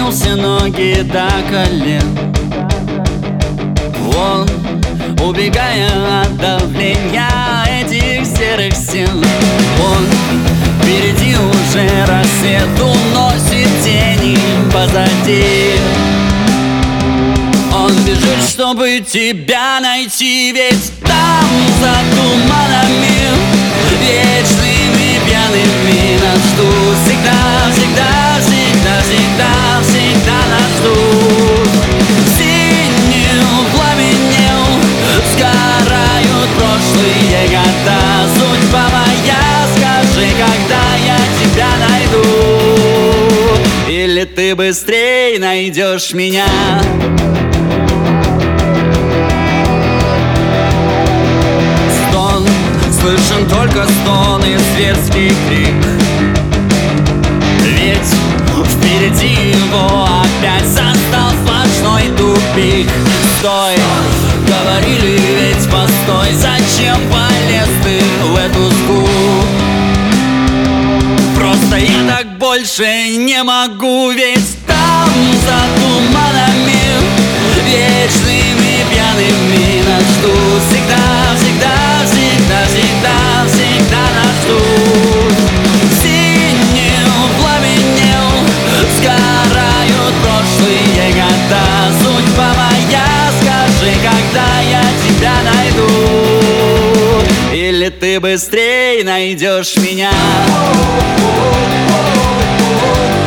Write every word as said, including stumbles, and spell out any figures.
раздел все ноги до колен. Он, убегая от давления этих серых стен, он впереди уже рассвет уносит тени позади. Он бежит, чтобы тебя найти, ведь там за туманами вечными пьяными нас ждут. Всегда, всегда, всегда, всегда, всегда нас ждут. Синим пламенем сгорают прошлые года. Судьба моя, скажи, когда я тебя найду, или ты быстрей найдешь меня. Слышен только стон и зверский крик, ведь впереди его опять застал сплошной тупик. Стой, говорили ведь постой, зачем полез ты в эту ску? Просто я так больше не могу, ведь там за туманами вечными пьяными нас ждут. Всегда, всегда, всегда, всегда, всегда нас ждут. Синим пламенем сгорают прошлые года. Судьба моя, скажи, когда я тебя найду, или ты быстрей найдешь меня.